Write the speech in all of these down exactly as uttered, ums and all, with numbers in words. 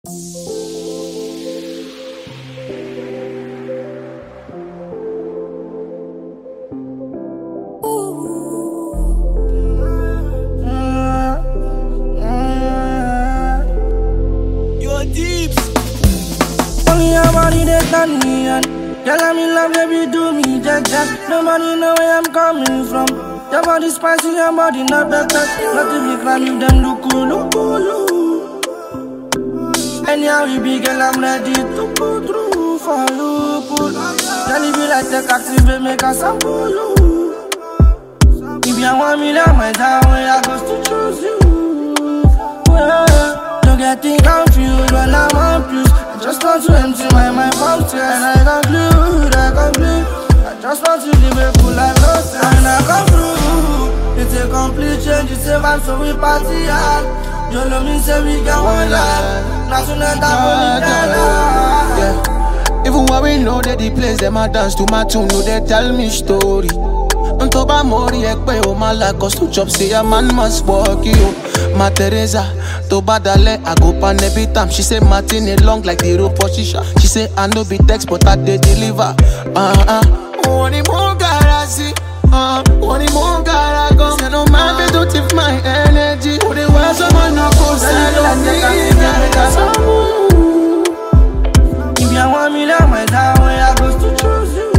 Nobody they turn me on. Girl, I'm in love, baby, do me jack jack. Nobody know where I'm coming from. Your body spicy, your body not better. Not to be crime, you them look cool, look cool. Anyhow you be, girl, I'm ready to go through for you. Pull. Girl, you be like the active, make a sample you. If you want me, now my down way, I go to choose you. Well, don't get things confused when I'm on plus. Just want to empty my mind from tears. And I conclude, I conclude I just want to live a full life, no sense. And I come through. It's a complete change, it's a vibe, so we party hard. You know me, say we get one life. Not tonight, I'm only yeah. Even when we know that the place, them a dance to my tune, no, they tell me story. On top of Mori, ekpe o malakos to chop, say a man must walk you. Ma Teresa, to badale, I go pan every time. She say Martin it long like the rope for shisha. She say I no be text, but I dey deliver. Uh uh. Oni mo garasi, uh. Oni mo garago. Say no man be to tip my energy. Who they want someone no go say no me. If you want me, now my down way, I go to choose you.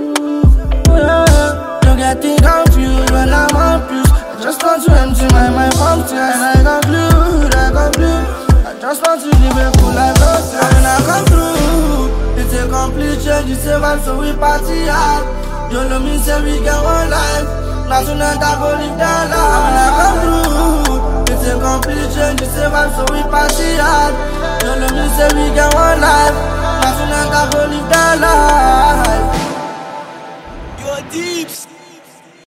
Don't get things confused when I'm on plus. I just want to empty my mind from tears. And I conclude, I conclude I just want to live a full life, no stress. And I come through. It's a complete change, it's a vibe, so we party hard. You know me, say we get one life. Now tonight I go live that life. And I come through. It's a complete change, it's a vibe, so we party hard. You know me, say we get one life. Now tonight I go live that life. You're deep.